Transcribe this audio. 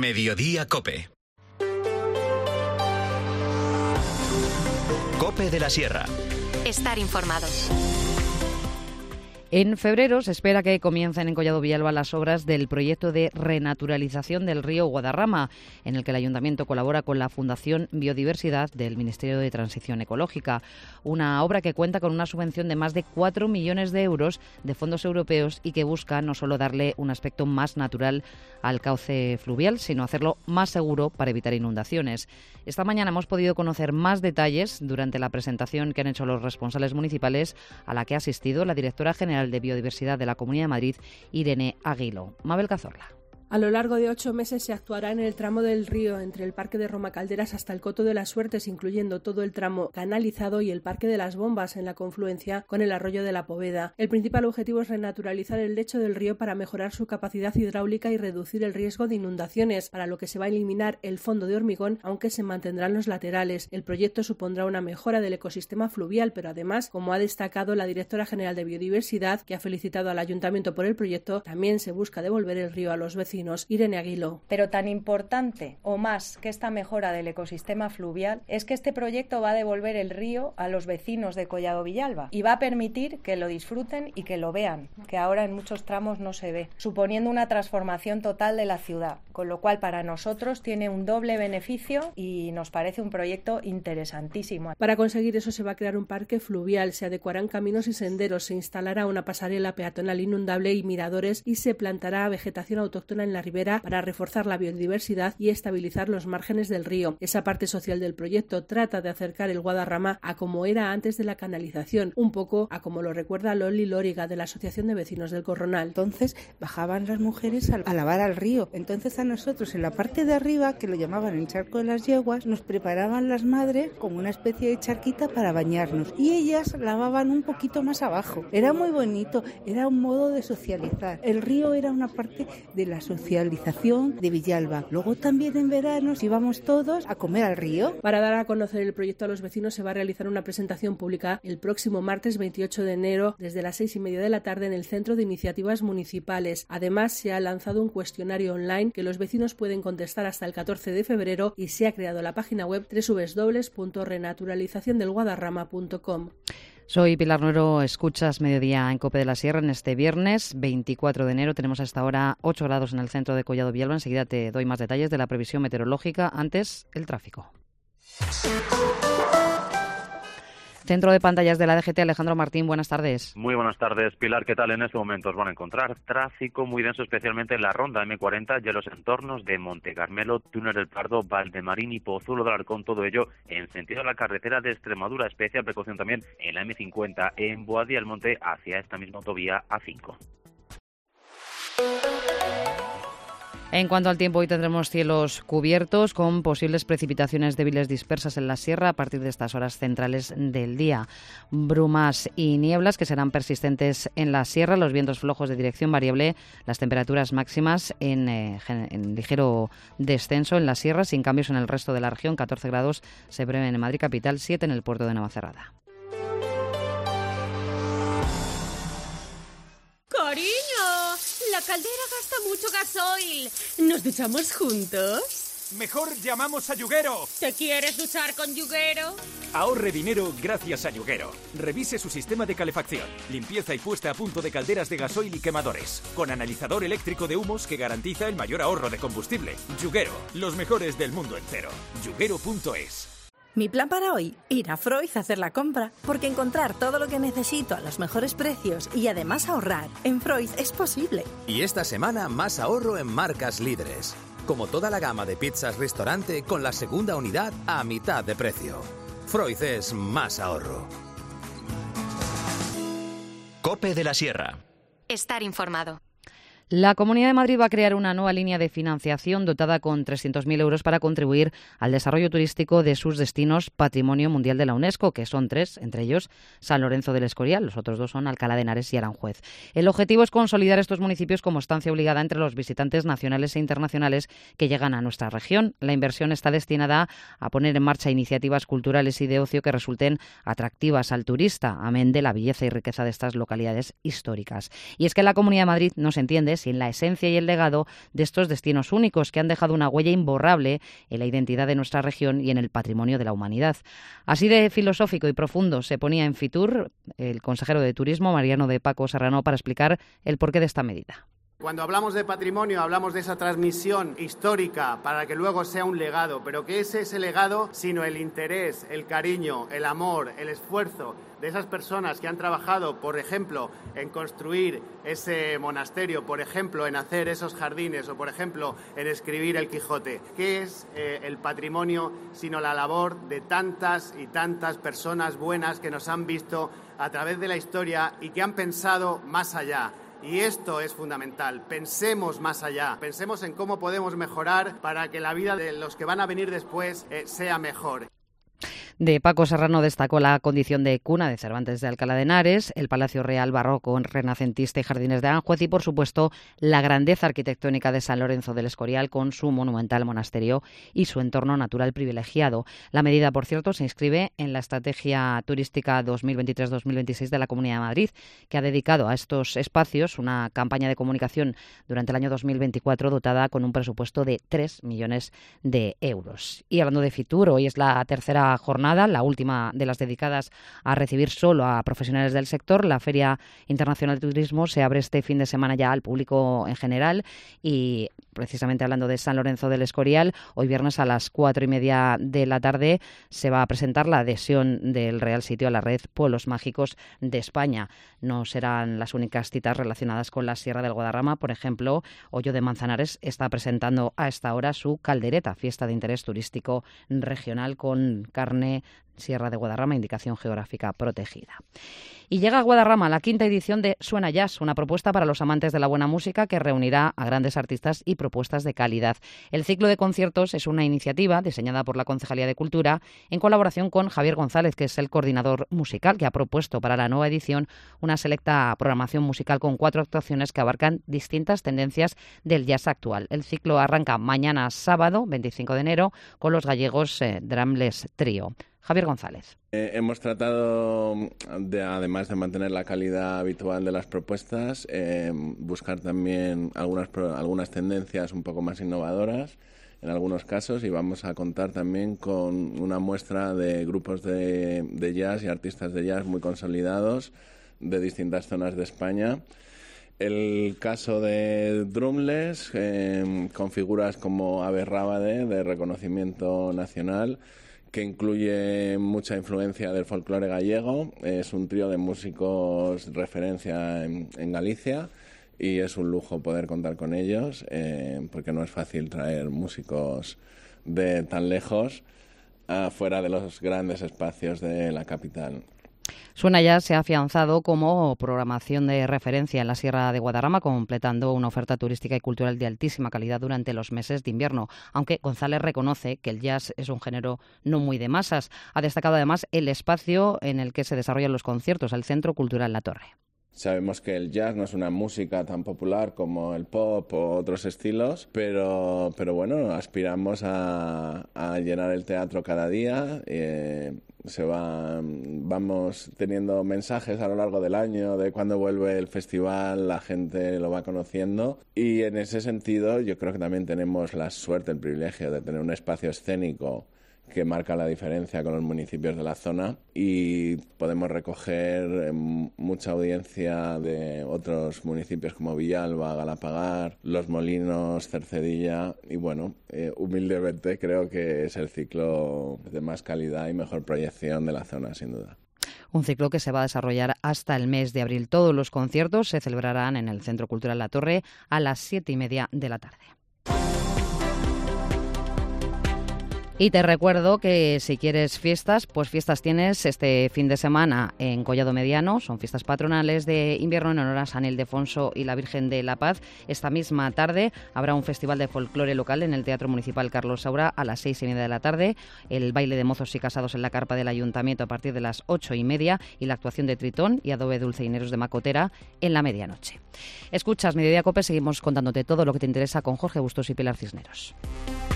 Mediodía Cope. Cope de la Sierra. Estar informado. En febrero se espera que comiencen en Collado Villalba las obras del proyecto de renaturalización del río Guadarrama, en el que el Ayuntamiento colabora con la Fundación Biodiversidad del Ministerio de Transición Ecológica. Una obra que cuenta con una subvención de más de 4 millones de euros de fondos europeos y que busca no solo darle un aspecto más natural al cauce fluvial, sino hacerlo más seguro para evitar inundaciones. Esta mañana hemos podido conocer más detalles durante la presentación que han hecho los responsables municipales, a la que ha asistido la directora general de Biodiversidad de la Comunidad de Madrid, Irene Aguilo. Mabel Cazorla. A lo largo de 8 meses se actuará en el tramo del río entre el Parque de Roma Calderas hasta el Coto de las Suertes, incluyendo todo el tramo canalizado y el Parque de las Bombas en la confluencia con el arroyo de la Poveda. El principal objetivo es renaturalizar el lecho del río para mejorar su capacidad hidráulica y reducir el riesgo de inundaciones, para lo que se va a eliminar el fondo de hormigón, aunque se mantendrán los laterales. El proyecto supondrá una mejora del ecosistema fluvial, pero además, como ha destacado la directora general de Biodiversidad, que ha felicitado al Ayuntamiento por el proyecto, también se busca devolver el río a los vecinos. Irene Aguilo. Pero tan importante o más que esta mejora del ecosistema fluvial es que este proyecto va a devolver el río a los vecinos de Collado Villalba y va a permitir que lo disfruten y que lo vean, que ahora en muchos tramos no se ve, suponiendo una transformación total de la ciudad, con lo cual para nosotros tiene un doble beneficio y nos parece un proyecto interesantísimo. Para conseguir eso se va a crear un parque fluvial, se adecuarán caminos y senderos, se instalará una pasarela peatonal inundable y miradores y se plantará vegetación autóctona en la ribera para reforzar la biodiversidad y estabilizar los márgenes del río. Esa parte social del proyecto trata de acercar el Guadarrama a como era antes de la canalización, un poco a como lo recuerda Loli Lóriga de la Asociación de Vecinos del Corronal. Entonces bajaban las mujeres a lavar al río. Entonces a nosotros en la parte de arriba, que lo llamaban el charco de las yeguas, nos preparaban las madres como una especie de charquita para bañarnos y ellas lavaban un poquito más abajo. Era muy bonito, era un modo de socializar. El río era una parte de la socialización de Villalba. Luego también en verano íbamos todos a comer al río. Para dar a conocer el proyecto a los vecinos se va a realizar una presentación pública el próximo martes 28 de enero desde las 6:30 de la tarde en el Centro de Iniciativas Municipales. Además se ha lanzado un cuestionario online que los vecinos pueden contestar hasta el 14 de febrero y se ha creado la página web www.renaturalizaciondelguadarrama.com. Soy Pilar Nuero, escuchas Mediodía en Cope de la Sierra. En este viernes 24 de enero tenemos hasta ahora 8 grados en el centro de Collado Villalba. Enseguida te doy más detalles de la previsión meteorológica. Antes, el tráfico. Centro de pantallas de la DGT, Alejandro Martín, buenas tardes. Muy buenas tardes, Pilar. ¿Qué tal? En estos momentos van a encontrar tráfico muy denso, especialmente en la ronda M40 y en los entornos de Monte Carmelo, Túnel del Pardo, Valdemarín y Pozuelo del Alarcón. Todo ello en sentido de la carretera de Extremadura. Especial precaución también en la M50 en Boadilla del Monte hacia esta misma autovía A5. En cuanto al tiempo, hoy tendremos cielos cubiertos con posibles precipitaciones débiles dispersas en la sierra a partir de estas horas centrales del día. Brumas y nieblas que serán persistentes en la sierra, los vientos flojos de dirección variable, las temperaturas máximas en ligero descenso en la sierra, sin cambios en el resto de la región. 14 grados se prevén en Madrid capital, 7 en el puerto de Navacerrada. ¡Cariño! La caldera gasta mucho gasoil. ¿Nos duchamos juntos? Mejor llamamos a Yuguero. ¿Te quieres duchar con Yuguero? Ahorre dinero gracias a Yuguero. Revise su sistema de calefacción, limpieza y puesta a punto de calderas de gasoil y quemadores, con analizador eléctrico de humos que garantiza el mayor ahorro de combustible. Yuguero, los mejores del mundo entero. Yuguero.es. Mi plan para hoy, ir a Freud a hacer la compra, porque encontrar todo lo que necesito a los mejores precios y además ahorrar en Freud es posible. Y esta semana más ahorro en marcas líderes, como toda la gama de pizzas restaurante con la segunda unidad a mitad de precio. Freud es más ahorro. Cope de la Sierra. Estar informado. La Comunidad de Madrid va a crear una nueva línea de financiación dotada con 300.000 euros para contribuir al desarrollo turístico de sus destinos Patrimonio Mundial de la UNESCO, que son 3, entre ellos San Lorenzo del Escorial. Los otros 2 son Alcalá de Henares y Aranjuez. El objetivo es consolidar estos municipios como estancia obligada entre los visitantes nacionales e internacionales que llegan a nuestra región. La inversión está destinada a poner en marcha iniciativas culturales y de ocio que resulten atractivas al turista, amén de la belleza y riqueza de estas localidades históricas. Y es que la Comunidad de Madrid no se entiende culturales y en la esencia y el legado de estos destinos únicos que han dejado una huella imborrable en la identidad de nuestra región y en el patrimonio de la humanidad. Así de filosófico y profundo se ponía en Fitur el consejero de Turismo, Mariano de Paco Serrano, para explicar el porqué de esta medida. Cuando hablamos de patrimonio, hablamos de esa transmisión histórica para que luego sea un legado, pero ¿qué es ese legado sino el interés, el cariño, el amor, el esfuerzo de esas personas que han trabajado, por ejemplo, en construir ese monasterio, por ejemplo, en hacer esos jardines o, por ejemplo, en escribir el Quijote? ¿Qué es el patrimonio sino la labor de tantas y tantas personas buenas que nos han visto a través de la historia y que han pensado más allá? Y esto es fundamental. Pensemos más allá. Pensemos en cómo podemos mejorar para que la vida de los que van a venir después sea mejor. De Paco Serrano destacó la condición de cuna de Cervantes de Alcalá de Henares, el Palacio Real barroco, renacentista y Jardines de Aranjuez y, por supuesto, la grandeza arquitectónica de San Lorenzo del Escorial con su monumental monasterio y su entorno natural privilegiado. La medida, por cierto, se inscribe en la Estrategia Turística 2023-2026 de la Comunidad de Madrid, que ha dedicado a estos espacios una campaña de comunicación durante el año 2024 dotada con un presupuesto de 3 millones de euros. Y hablando de Fitur, hoy es la tercera jornada, la última de las dedicadas a recibir solo a profesionales del sector. La Feria Internacional de Turismo se abre este fin de semana ya al público en general y, precisamente hablando de San Lorenzo del Escorial, hoy viernes a las 4:30 de la tarde se va a presentar la adhesión del Real Sitio a la red Pueblos Mágicos de España. No serán las únicas citas relacionadas con la Sierra del Guadarrama. Por ejemplo, Hoyo de Manzanares está presentando a esta hora su caldereta, fiesta de interés turístico regional con carne Sierra de Guadarrama, indicación geográfica protegida. Y llega a Guadarrama la 5ª edición de Suena Jazz, una propuesta para los amantes de la buena música que reunirá a grandes artistas y propuestas de calidad. El ciclo de conciertos es una iniciativa diseñada por la Concejalía de Cultura en colaboración con Javier González, que es el coordinador musical, que ha propuesto para la nueva edición una selecta programación musical con 4 actuaciones que abarcan distintas tendencias del jazz actual. El ciclo arranca mañana sábado, 25 de enero, con los gallegos Drumless Trio. Javier González. Hemos tratado, además de mantener la calidad habitual de las propuestas, buscar también algunas tendencias un poco más innovadoras en algunos casos, y vamos a contar también con una muestra de grupos de jazz y artistas de jazz muy consolidados de distintas zonas de España. El caso de Drumless, con figuras como Ave Rábade, de reconocimiento nacional, que incluye mucha influencia del folclore gallego. Es un trío de músicos referencia en Galicia y es un lujo poder contar con ellos, porque no es fácil traer músicos de tan lejos fuera de los grandes espacios de la capital. Suena Jazz se ha afianzado como programación de referencia en la Sierra de Guadarrama, completando una oferta turística y cultural de altísima calidad durante los meses de invierno, aunque González reconoce que el jazz es un género no muy de masas. Ha destacado además el espacio en el que se desarrollan los conciertos, el Centro Cultural La Torre. Sabemos que el jazz no es una música tan popular como el pop o otros estilos, pero bueno, aspiramos a llenar el teatro cada día. Vamos teniendo mensajes a lo largo del año de cuando vuelve el festival, la gente lo va conociendo, y en ese sentido yo creo que también tenemos la suerte, el privilegio de tener un espacio escénico que marca la diferencia con los municipios de la zona, y podemos recoger mucha audiencia de otros municipios como Villalba, Galapagar, Los Molinos, Cercedilla, y bueno, humildemente creo que es el ciclo de más calidad y mejor proyección de la zona, sin duda. Un ciclo que se va a desarrollar hasta el mes de abril. Todos los conciertos se celebrarán en el Centro Cultural La Torre a las 7:30 de la tarde. Y te recuerdo que si quieres fiestas, pues fiestas tienes este fin de semana en Collado Mediano. Son fiestas patronales de invierno en honor a San Ildefonso y la Virgen de la Paz. Esta misma tarde habrá un festival de folclore local en el Teatro Municipal Carlos Saura a las 6:30 de la tarde, el baile de mozos y casados en la carpa del Ayuntamiento a partir de las 8:30 y la actuación de Tritón y Adobe Dulceineros de Macotera en la medianoche. Escuchas Mediodía Cope, seguimos contándote todo lo que te interesa con Jorge Bustos y Pilar Cisneros.